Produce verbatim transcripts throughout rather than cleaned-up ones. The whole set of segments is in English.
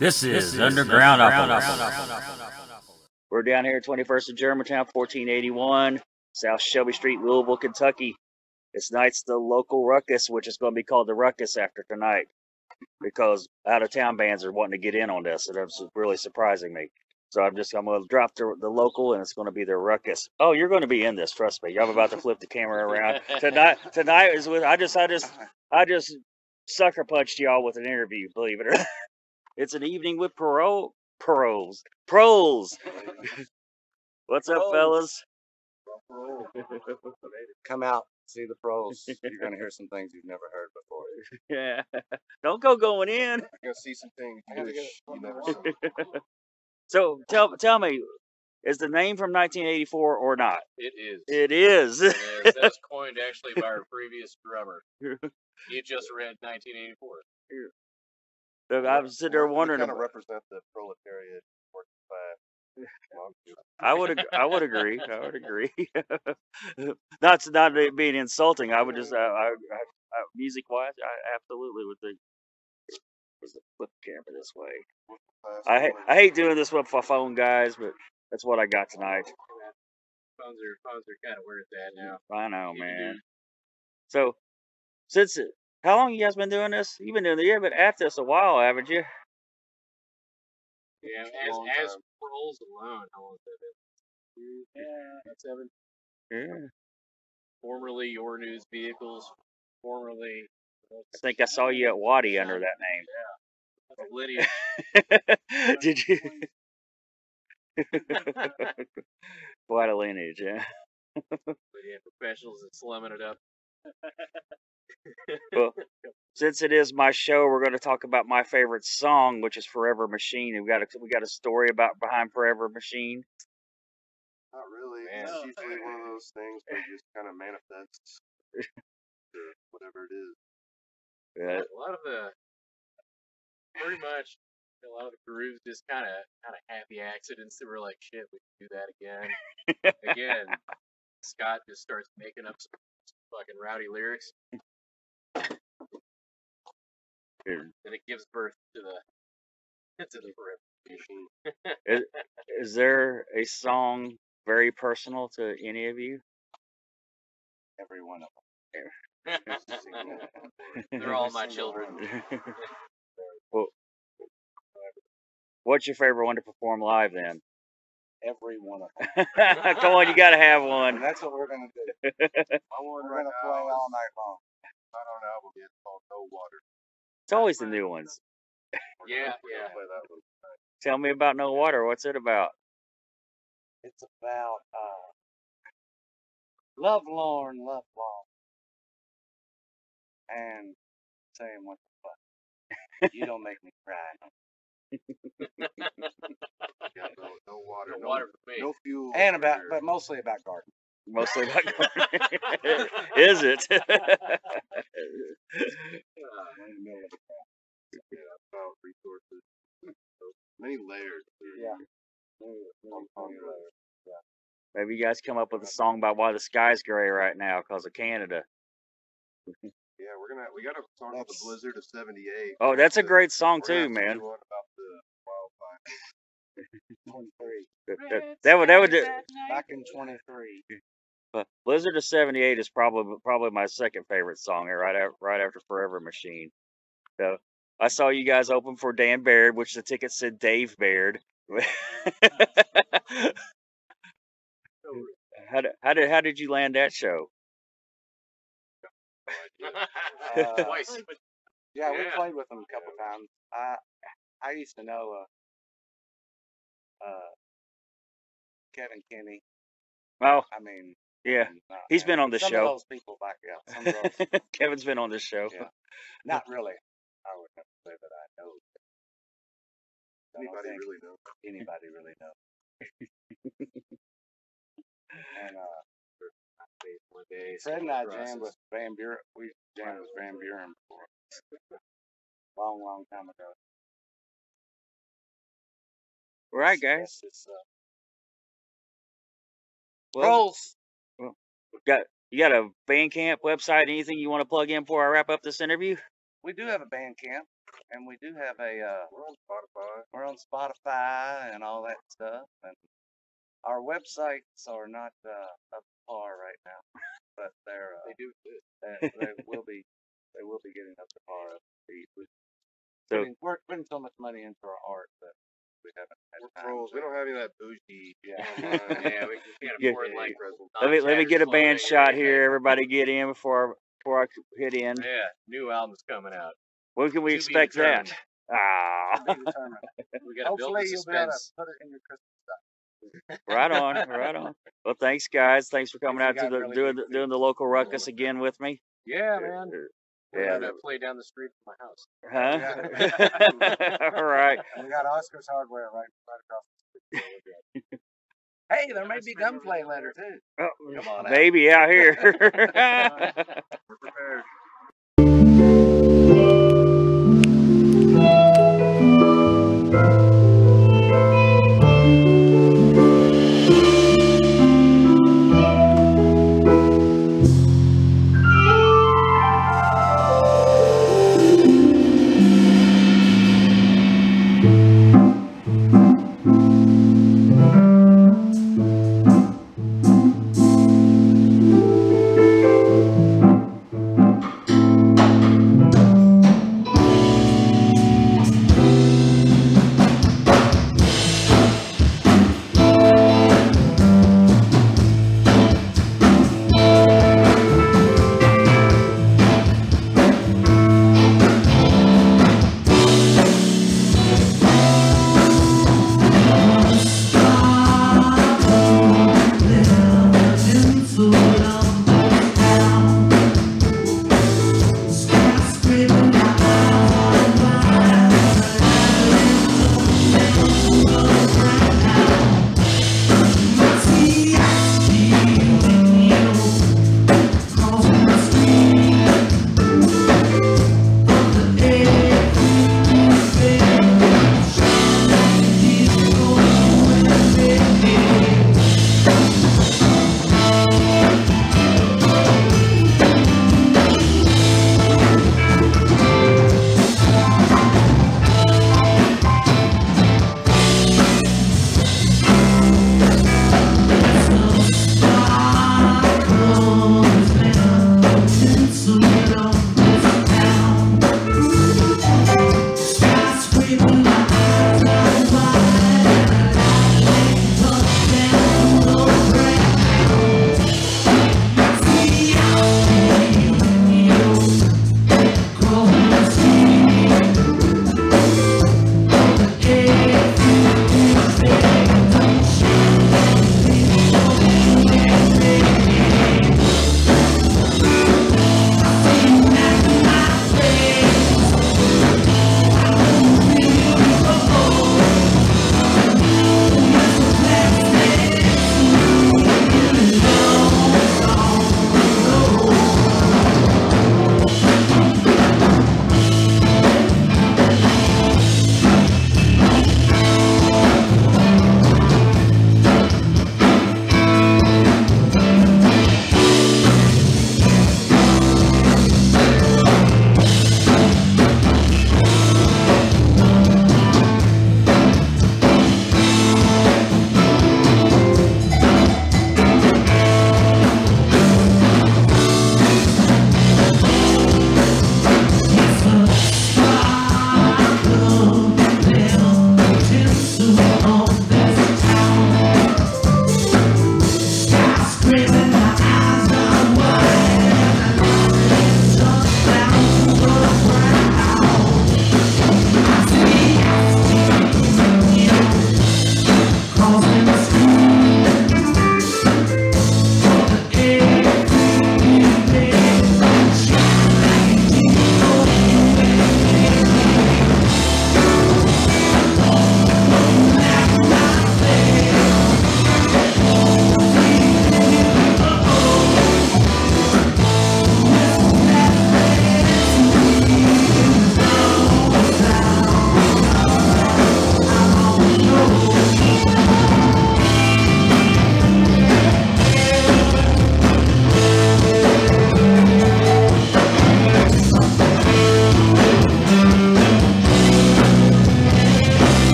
This is Underground Underground. We're down here at twenty-first of Germantown, fourteen eighty-one, South Shelby Street, Louisville, Kentucky. This night's the local ruckus, which is going to be called the Ruckus after tonight, because out-of-town bands are wanting to get in on this, and it's really surprising me. So I'm just I'm going to drop the, the local, and it's going to be the Ruckus. Oh, you're going to be in this, trust me. I'm about to flip the camera around tonight. Tonight is with I just I just I just sucker punched y'all with an interview. Believe it or not, it's an evening with parole pros pros. What's up, fellas? Come out, see the pros. You're gonna hear some things you've never heard before. Yeah, don't go going in. You're gonna see some things you never seen. So tell tell me, is the name from nineteen eighty-four or not? It is. It is. It is. That was coined actually by our previous drummer. He just read nineteen eighty-four. So I was sitting there wondering. Kind of represent the proletariat working class. I would ag- I would agree. I would agree. not not it being insulting. I would just uh, I, I, I, music wise, I absolutely would think. Was the flip camera this way? I ha- I hate doing this with my phone, guys, but that's what I got tonight. Phones are phones are kind of where it's at now. I know, man. So since it, how long you guys been doing this? You've been doing the year, but at this a while, haven't you? Yeah, as as Proles alone, how long has that been? Yeah, seven. Yeah. Formerly Your News Vehicles. Formerly. I think I saw you at Waddy under that name. Yeah. Lydia. Did you? Quite a lineage, yeah. Lydia Professionals and slumming it up. Well, since it is my show, we're going to talk about my favorite song, which is "Forever Machine." We got a we got a story about behind "Forever Machine." Not really. Man. It's usually one of those things that just kind of manifests or whatever it is. Yeah. A lot of the, pretty much, a lot of the grooves just kind of kind of happy accidents that were like, shit, we can do that again. Again, Scott just starts making up some, some fucking rowdy lyrics. Is, And it gives birth to the to the Forever Machine. is, is there a song very personal to any of you? Every one of them. They're all my children. Well, what's your favorite one to perform live then? Every one of them. Come on, you gotta have one. And that's what we're gonna do. My one we're gonna play all night long. Not on album yet. It's called No Water. It's always the new ones. Yeah, yeah. Play that one. Tell me about No Water. What's it about? It's about uh, love, Lorne, love, long, and saying what the fuck. You don't make me cry. Yeah, no, no water, No no, water for me. no fuel, and about, but mostly about gardening. Mostly about Is it? Yeah, about resources. So many layers. Yeah. Maybe you guys come up with a song about why the sky's gray right now because of Canada. Yeah, we're gonna we got a song called the Blizzard of seventy-eight. Oh, that's a great song We're gonna too, have to man. do one about the wildfire. twenty-three. That, that, that would that would do. Back in twenty-three. But Blizzard of seventy-eight is probably probably my second favorite song, right after, right after Forever Machine. So I saw you guys open for Dan Baird, which the ticket said Dave Baird. how did how did how did you land that show? Uh, Twice. Yeah, we Yeah. played with them a couple times. I I used to know uh, uh, Kevin Kinney. Oh, I mean, yeah, uh, he's been and on this some show. of those people back, yeah, some of those, Kevin's been on this show. yeah, not really. I would never say that I know. I don't Anybody think really know? anybody really knows. And uh, One day, Fred and I process. jammed with Van Buren. We jammed with Van Buren before, long, long time ago. All right, Yes, guys. it's, uh, Well, Rolls. got you got a Bandcamp website? Anything you want to plug in before I wrap up this interview? We do have a band camp. and we do have a, uh, We're on Spotify. we're on Spotify and all that stuff, and our websites are not, uh, up to par right now, but they're, uh, They do exist. they, they will be, they will be getting up to par. We- we- So- Putting, we're putting so much money into our art that we haven't had We're time trolls. to- We don't have any of that bougie. Yeah. online. Yeah, we we can't Yeah. afford like. Let me let me get a non-tax band clothing or shot anything. here. Everybody get in before before I hit in. Yeah, new album's coming out. When can we To be expect that? determined. Ah, to be determined. We gotta build Hopefully the you'll be able to suspense. put it in your Christmas stuff. right on, right on. Well, thanks guys. Thanks for coming you out to guys the really doing do the, too. doing the local ruckus again with me. Yeah, man. We're Yeah. gonna play down the street from my house. Huh? All right. And we got Oscar's Hardware right, right across the street. Hey, there may be gunplay later too. Oh, Come on out. baby out here. We're prepared.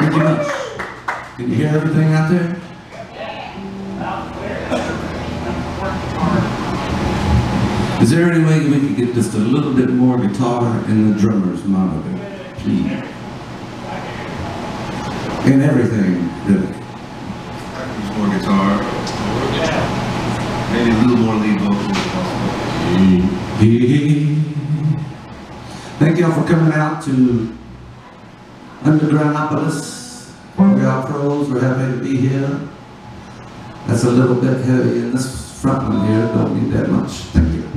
Thank you much. Can you hear everything out there? Is there any way we could get just a little bit more guitar in the drummer's monitor, please? In everything, really. Just more guitar. Maybe a little more lead vocals if possible. Thank y'all for coming out to Undergroundopolis. We are pros, we're happy to be here. That's a little bit heavy in this front one here, don't need that much. Thank you.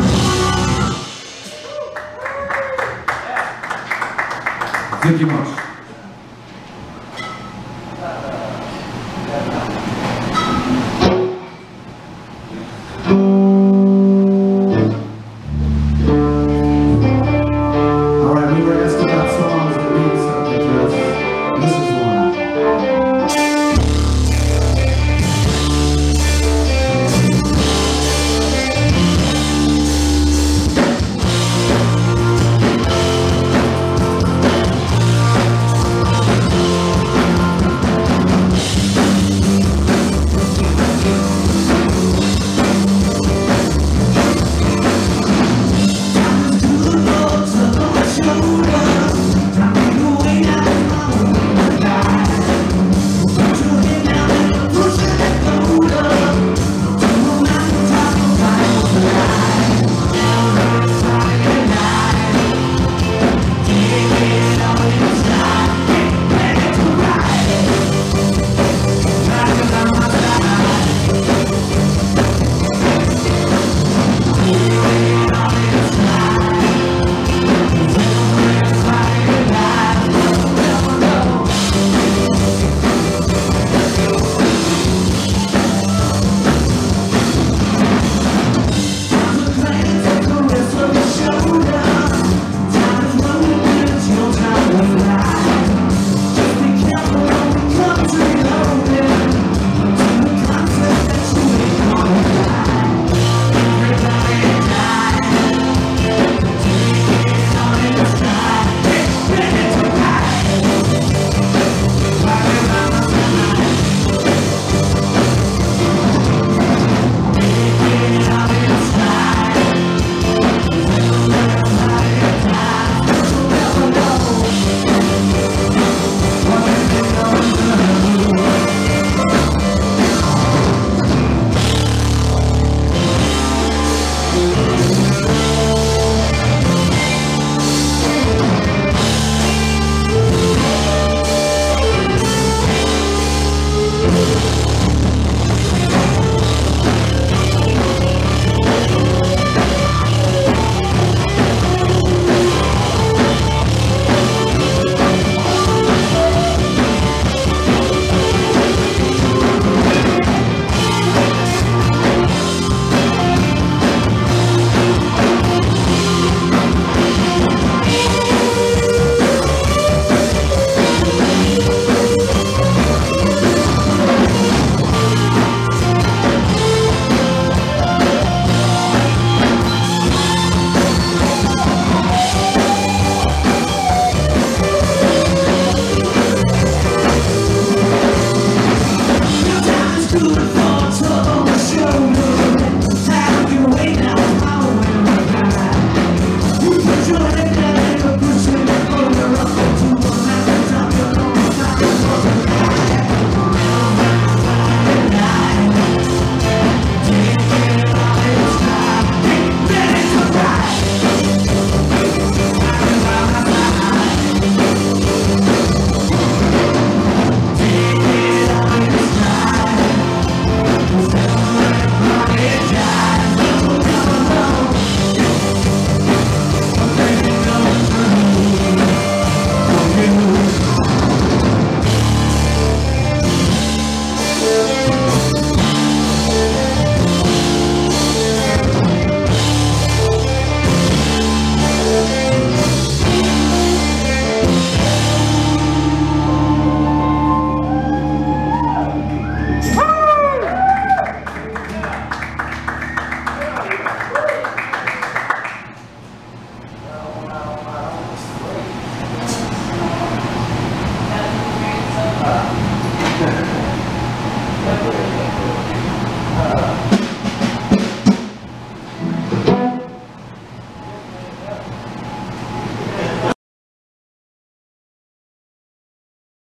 Thank you much.